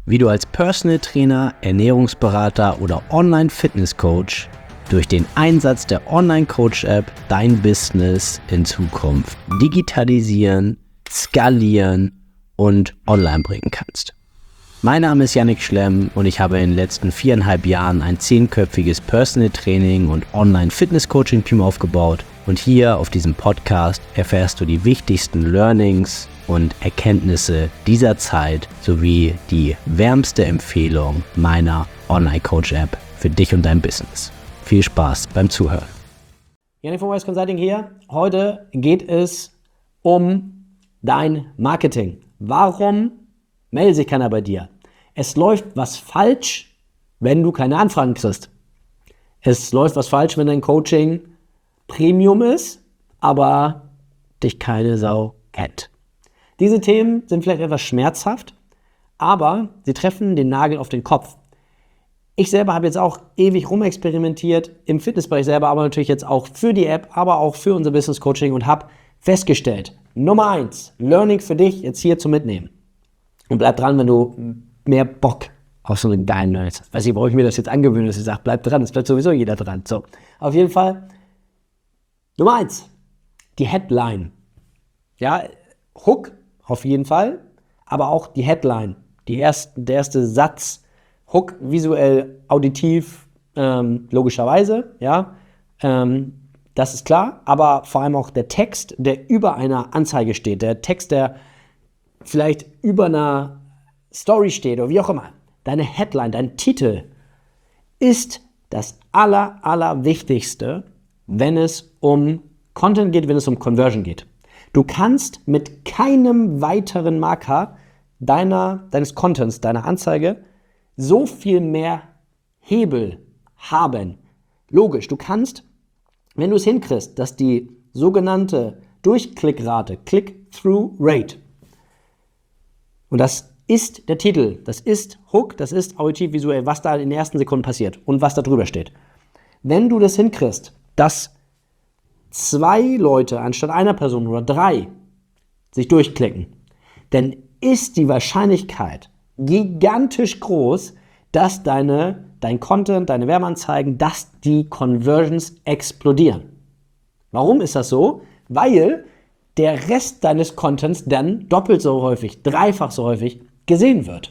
wie du als Personal Trainer, Ernährungsberater oder Online-Fitness-Coach durch den Einsatz der Online-Coach-App dein Business in Zukunft digitalisieren, skalieren und online bringen kannst. Mein Name ist Yannick Schlemm und ich habe in den letzten 4,5 Jahren ein 10-köpfiges Personal Training und Online-Fitness-Coaching-Team aufgebaut. Und hier auf diesem Podcast erfährst du die wichtigsten Learnings und Erkenntnisse dieser Zeit sowie die wärmste Empfehlung meiner Online-Coach-App für dich und dein Business. Viel Spaß beim Zuhören. Yannick von Wise Consulting hier. Heute geht es um dein Marketing. Warum meldet sich keiner bei dir? Es läuft was falsch, wenn du keine Anfragen kriegst. Es läuft was falsch, wenn dein Coaching Premium ist, aber dich keine Sau kennt. Diese Themen sind vielleicht etwas schmerzhaft, aber sie treffen den Nagel auf den Kopf. Ich selber habe jetzt auch ewig rumexperimentiert im Fitnessbereich selber, aber natürlich jetzt auch für die App, aber auch für unser Business Coaching und habe festgestellt, Nummer 1, Learning für dich jetzt hier zum Mitnehmen. Und bleib dran, wenn du mehr Bock auf so einen geilen Learning hast. Weiß ich, warum ich mir das jetzt angewöhne, dass ich sage, bleib dran, es bleibt sowieso jeder dran. So, auf jeden Fall, Nummer 1, die Headline. Ja, Hook auf jeden Fall, aber auch die Headline, der erste Satz, Hook visuell, auditiv, logischerweise, ja, das ist klar, aber vor allem auch der Text, der über einer Anzeige steht, der Text, der vielleicht über einer Story steht oder wie auch immer. Deine Headline, dein Titel ist das Allerwichtigste, wenn es um Content geht, wenn es um Conversion geht. Du kannst mit keinem weiteren Marker deines Contents, deiner Anzeige, so viel mehr Hebel haben. Logisch, du kannst, wenn du es hinkriegst, dass die sogenannte Durchklickrate, Click-Through-Rate, und das ist der Titel, das ist Hook, das ist auditiv visuell, was da in den ersten Sekunden passiert und was da drüber steht. Wenn du das hinkriegst, dass 2 Leute anstatt einer Person oder 3 sich durchklicken, dann ist die Wahrscheinlichkeit gigantisch groß, dass dein Content, deine Werbeanzeigen, dass die Conversions explodieren. Warum ist das so? Weil der Rest deines Contents dann doppelt so häufig, dreifach so häufig gesehen wird.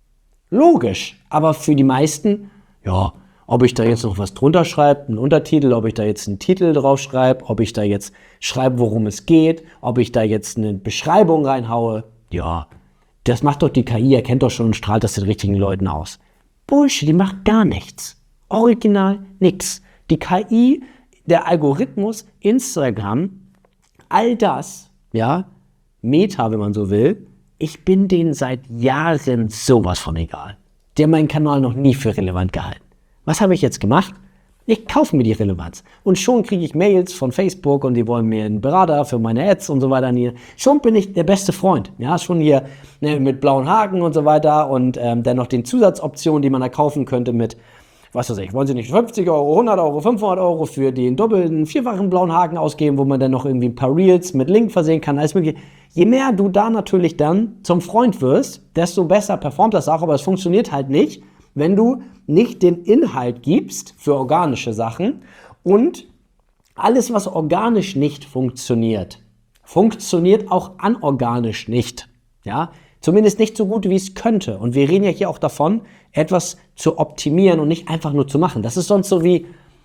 Logisch, aber für die meisten, ja, ob ich da jetzt noch was drunter schreibe, einen Untertitel, ob ich da jetzt einen Titel drauf schreibe, ob ich da jetzt schreibe, worum es geht, ob ich da jetzt eine Beschreibung reinhaue, ja, das macht doch die KI, erkennt doch schon und strahlt das den richtigen Leuten aus. Bullshit, die macht gar nichts. Original nix. Die KI, der Algorithmus, Instagram, all das, ja, Meta, wenn man so will, ich bin denen seit Jahren sowas von egal. Die haben meinen Kanal noch nie für relevant gehalten. Was habe ich jetzt gemacht? Ich kaufe mir die Relevanz. Und schon kriege ich Mails von Facebook und die wollen mir einen Berater für meine Ads und so weiter. Schon bin ich der beste Freund. Ja, schon hier mit blauen Haken und so weiter und dann noch den Zusatzoptionen, die man da kaufen könnte mit, was weiß ich, wollen Sie nicht 50 Euro, 100 Euro, 500 Euro für den doppelten, 4-fachen blauen Haken ausgeben, wo man dann noch irgendwie ein paar Reels mit Link versehen kann, alles mögliche. Je mehr du da natürlich dann zum Freund wirst, desto besser performt das auch, aber es funktioniert halt nicht, wenn du nicht den Inhalt gibst für organische Sachen und alles, was organisch nicht funktioniert, funktioniert auch anorganisch nicht. Ja? Zumindest nicht so gut, wie es könnte. Und wir reden ja hier auch davon, etwas zu optimieren und nicht einfach nur zu machen. Das ist sonst so wie,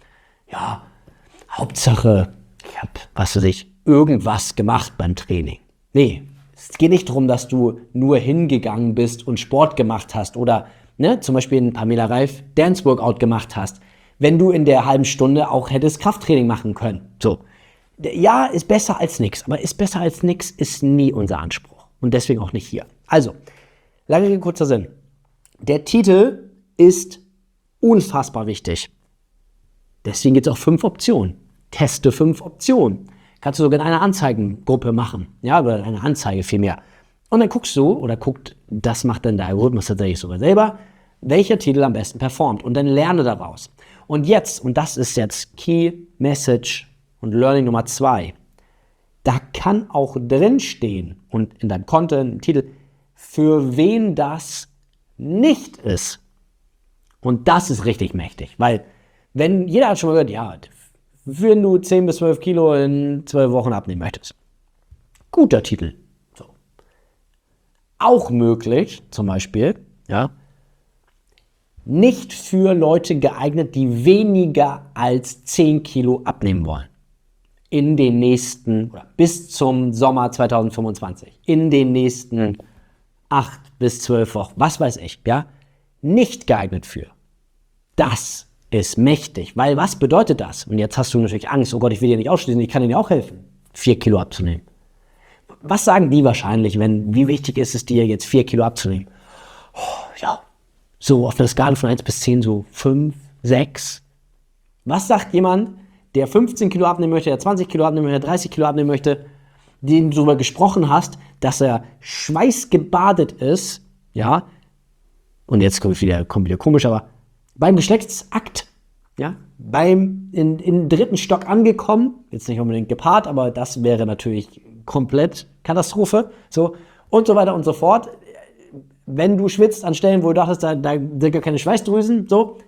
ja, Hauptsache, ich habe, irgendwas gemacht beim Training. Nee, es geht nicht darum, dass du nur hingegangen bist und Sport gemacht hast oder zum Beispiel ein Pamela Reif Dance-Workout gemacht hast, wenn du in der halben Stunde auch hättest Krafttraining machen können. So. Ja, ist besser als nichts, aber ist besser als nichts ist nie unser Anspruch und deswegen auch nicht hier. Also, lange Rede, kurzer Sinn. Der Titel ist unfassbar wichtig. Deswegen gibt es auch 5 Optionen. Teste 5 Optionen. Kannst du sogar in einer Anzeigengruppe machen. Ja, oder eine Anzeige vielmehr. Und dann guckst du, oder das macht dann der Algorithmus tatsächlich sogar selber, welcher Titel am besten performt. Und dann lerne daraus. Und jetzt, und das ist jetzt Key Message und Learning Nummer 2, da kann auch drin stehen und in deinem Content, im Titel, für wen das nicht ist. Und das ist richtig mächtig, weil wenn jeder hat schon mal gehört, ja, wenn du 10 bis 12 Kilo in 12 Wochen abnehmen möchtest. Guter Titel. So. Auch möglich, zum Beispiel, ja, nicht für Leute geeignet, die weniger als 10 Kilo abnehmen wollen. In den nächsten, oder bis zum Sommer 2025. In den nächsten 8 bis 12 Wochen. Was weiß ich, ja. Nicht geeignet für. Das ist mächtig. Weil was bedeutet das? Und jetzt hast du natürlich Angst. Oh Gott, ich will dir nicht ausschließen. Ich kann dir auch helfen, 4 Kilo abzunehmen. Was sagen die wahrscheinlich, wie wichtig ist es dir, jetzt 4 Kilo abzunehmen? Oh, ja, so auf einer Skala von 1 bis 10, so 5, 6. Was sagt jemand, der 15 Kilo abnehmen möchte, der 20 Kilo abnehmen möchte, der 30 Kilo abnehmen möchte, den du darüber gesprochen hast, dass er schweißgebadet ist, ja, und jetzt kommt wieder komisch, aber beim Geschlechtsakt, ja, im 3. Stock angekommen, jetzt nicht unbedingt gepaart, aber das wäre natürlich komplett Katastrophe, so, und so weiter und so fort. Wenn du schwitzt an Stellen, wo du dachtest, da sind gar keine Schweißdrüsen, so.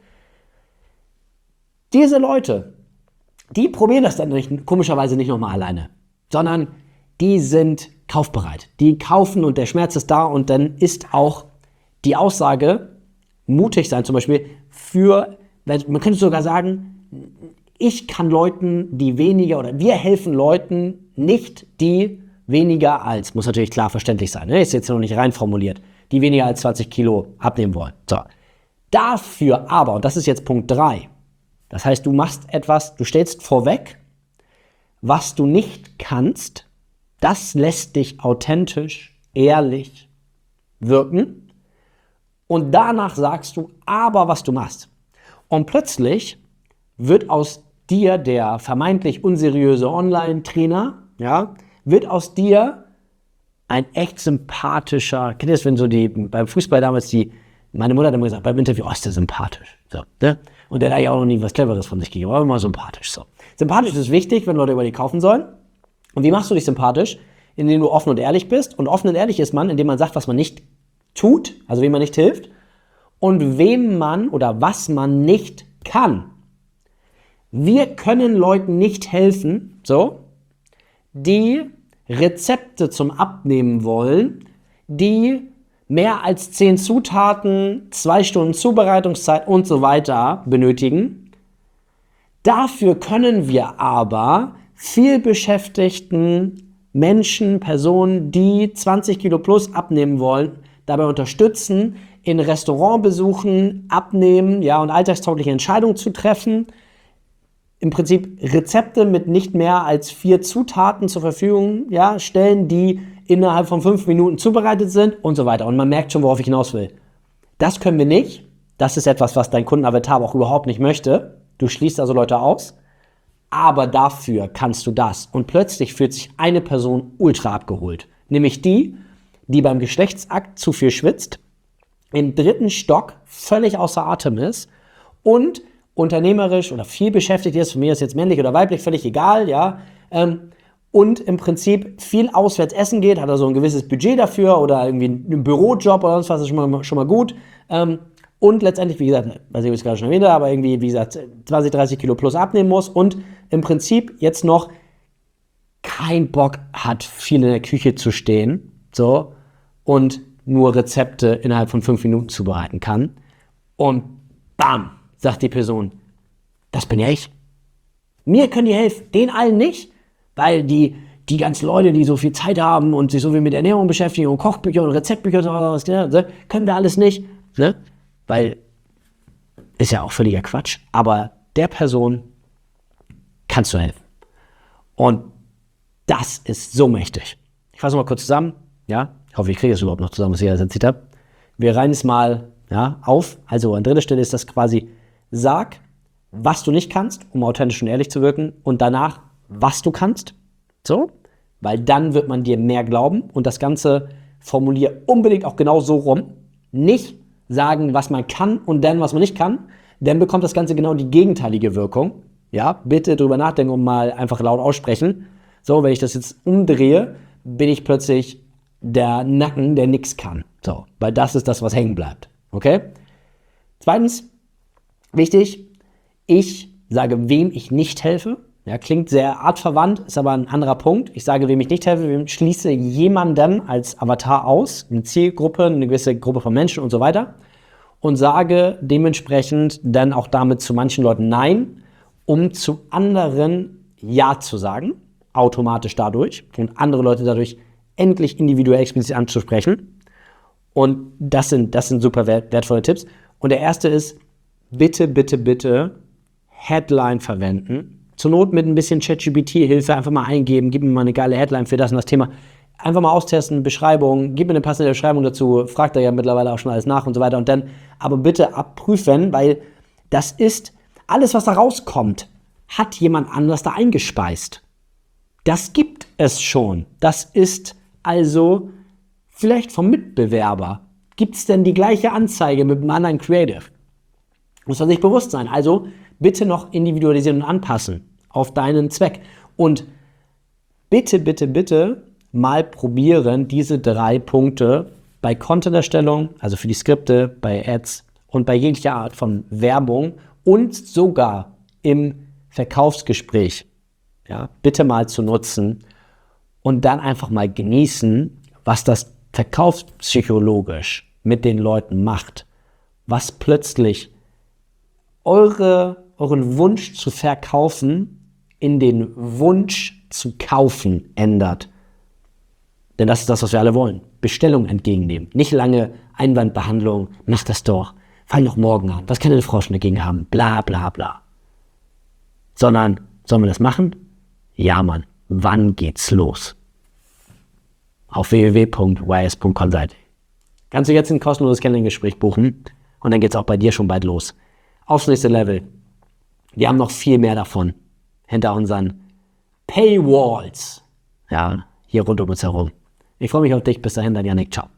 Diese Leute, die probieren das dann komischerweise nicht nochmal alleine, sondern die sind kaufbereit. Die kaufen und der Schmerz ist da und dann ist auch die Aussage, mutig sein zum Beispiel, man könnte sogar sagen, ich kann Leuten, die weniger, oder wir helfen Leuten nicht, die weniger als, muss natürlich klar verständlich sein, ne? Ist jetzt noch nicht rein formuliert, die weniger als 20 Kilo abnehmen wollen. So. Dafür aber, und das ist jetzt Punkt 3, das heißt, du machst etwas, du stellst vorweg, was du nicht kannst, das lässt dich authentisch, ehrlich wirken und danach sagst du aber, was du machst. Und plötzlich wird aus dir, der vermeintlich unseriöse Online-Trainer, ja, wird aus dir ein echt sympathischer, kennt ihr das, wenn so beim Fußball damals meine Mutter hat immer gesagt, beim Interview, oh, ist der sympathisch. So, ne? Und der hat ja auch noch nie was Cleveres von sich gegeben, aber immer sympathisch. So. Sympathisch ist wichtig, wenn Leute über die kaufen sollen. Und wie machst du dich sympathisch? Indem du offen und ehrlich bist. Und offen und ehrlich ist man, indem man sagt, was man nicht tut, also wem man nicht hilft, und wem man oder was man nicht kann. Wir können Leuten nicht helfen, so, die Rezepte zum Abnehmen wollen, die mehr als 10 Zutaten, 2 Stunden Zubereitungszeit und so weiter benötigen. Dafür können wir aber vielbeschäftigten Menschen, Personen, die 20 Kilo plus abnehmen wollen, dabei unterstützen, in Restaurantbesuchen abnehmen, ja, und alltagstaugliche Entscheidungen zu treffen. Im Prinzip Rezepte mit nicht mehr als 4 Zutaten zur Verfügung, ja, stellen, die innerhalb von 5 Minuten zubereitet sind und so weiter. Und man merkt schon, worauf ich hinaus will. Das können wir nicht. Das ist etwas, was dein Kundenavatar auch überhaupt nicht möchte. Du schließt also Leute aus. Aber dafür kannst du das. Und plötzlich fühlt sich eine Person ultra abgeholt. Nämlich die beim Geschlechtsakt zu viel schwitzt, im 3. Stock völlig außer Atem ist und unternehmerisch oder viel beschäftigt ist, von mir ist jetzt männlich oder weiblich, völlig egal, ja, und im Prinzip viel auswärts essen geht, hat also ein gewisses Budget dafür oder irgendwie einen Bürojob oder sonst was, ist schon mal gut. Und letztendlich, wie gesagt, weiß ich, ob ich es gerade schon erwähnt habe, aber irgendwie, wie gesagt, 20, 30 Kilo plus abnehmen muss und im Prinzip jetzt noch keinen Bock hat, viel in der Küche zu stehen, so, und nur Rezepte innerhalb von 5 Minuten zubereiten kann. Und bam, sagt die Person, das bin ja ich. Mir können die helfen, denen allen nicht, weil die ganzen Leute, die so viel Zeit haben und sich so viel mit Ernährung beschäftigen und Kochbücher und Rezeptbücher und sowas, können wir alles nicht, ne? Weil ist ja auch völliger Quatsch, aber der Person kannst du helfen. Und das ist so mächtig. Ich fasse mal kurz zusammen, ja, ich hoffe, ich kriege es überhaupt noch zusammen, was ich alles erzählt habe. Wir reihen es mal, ja, auf. Also an dritter Stelle ist das quasi, sag, was du nicht kannst, um authentisch und ehrlich zu wirken, und danach, was du kannst, so, weil dann wird man dir mehr glauben, und das Ganze formulier unbedingt auch genau so rum, nicht sagen, was man kann und dann, was man nicht kann, dann bekommt das Ganze genau die gegenteilige Wirkung. Ja, bitte drüber nachdenken und mal einfach laut aussprechen. So, wenn ich das jetzt umdrehe, bin ich plötzlich der Nacken, der nichts kann. So, weil das ist das, was hängen bleibt. Okay? Zweitens, wichtig, ich sage, wem ich nicht helfe. Ja, klingt sehr artverwandt, ist aber ein anderer Punkt. Ich sage, wem ich nicht helfe, schließe jemanden als Avatar aus, eine Zielgruppe, eine gewisse Gruppe von Menschen und so weiter und sage dementsprechend dann auch damit zu manchen Leuten Nein, um zu anderen Ja zu sagen, automatisch dadurch und andere Leute dadurch endlich individuell explizit anzusprechen. Und das sind super wertvolle Tipps. Und der erste ist, bitte, bitte, bitte Headline verwenden. Zur Not mit ein bisschen ChatGPT-Hilfe einfach mal eingeben, gib mir mal eine geile Headline für das und das Thema. Einfach mal austesten, Beschreibung, gib mir eine passende Beschreibung dazu, fragt er ja mittlerweile auch schon alles nach und so weiter. Und dann aber bitte abprüfen, weil das ist, alles was da rauskommt, hat jemand anders da eingespeist. Das gibt es schon. Das ist also vielleicht vom Mitbewerber. Gibt es denn die gleiche Anzeige mit einem anderen Creative? Muss man sich bewusst sein. Also bitte noch individualisieren und anpassen auf deinen Zweck. Und bitte, bitte, bitte mal probieren, diese 3 Punkte bei Content-Erstellung, also für die Skripte, bei Ads und bei jeglicher Art von Werbung und sogar im Verkaufsgespräch, ja, bitte mal zu nutzen und dann einfach mal genießen, was das verkaufspsychologisch mit den Leuten macht, was plötzlich euren Wunsch zu verkaufen in den Wunsch zu kaufen ändert. Denn das ist das, was wir alle wollen. Bestellung entgegennehmen. Nicht lange Einwandbehandlung. Mach das doch. Fang doch morgen an. Was kann eine Frau schon dagegen haben? Bla, bla, bla. Sondern, sollen wir das machen? Ja, Mann. Wann geht's los? Auf www.wise.consulting. Kannst du jetzt ein kostenloses Kennenlerngespräch buchen und dann geht's auch bei dir schon bald los. Aufs nächste Level. Wir haben noch viel mehr davon hinter unseren Paywalls. Ja, hier rund um uns herum. Ich freue mich auf dich. Bis dahin, dein Yannick. Ciao.